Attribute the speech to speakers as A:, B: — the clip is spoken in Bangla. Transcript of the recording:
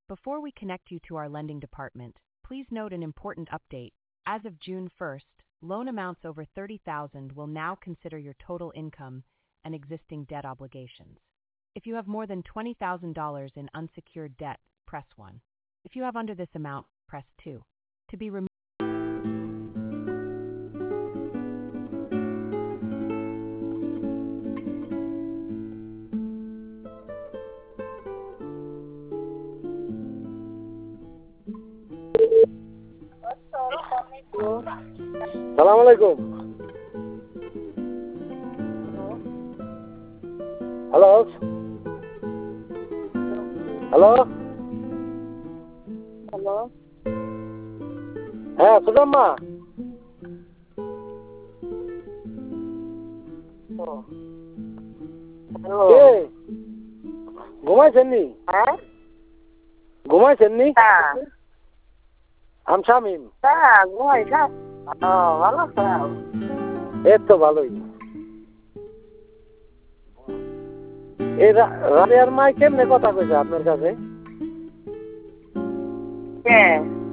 A: Before we connect you to our lending department, please note an important update. As of June 1st, loan amounts over $30,000 will now consider your total income and existing debt obligations. If you have more than $20,000 in unsecured debt, press 1. If you have under this amount, press 2. To be removed.
B: সালাম আলাইকুম। হ্যালো হ্যালো
C: হ্যালো,
B: হ্যাঁ সুদাম্মা, কে ঘুমাইছেন নি?
C: হ্যাঁ
B: ঘুমাইছেন নি?
C: হ্যাঁ
B: আমি শামিম।
C: হ্যাঁ ঘুমাইছা? ও ভালো আছো?
B: এই তো ভালোই। এই রাবিয়ার মাই কেমনে কথা কইছে আপনার কাছে?
C: কে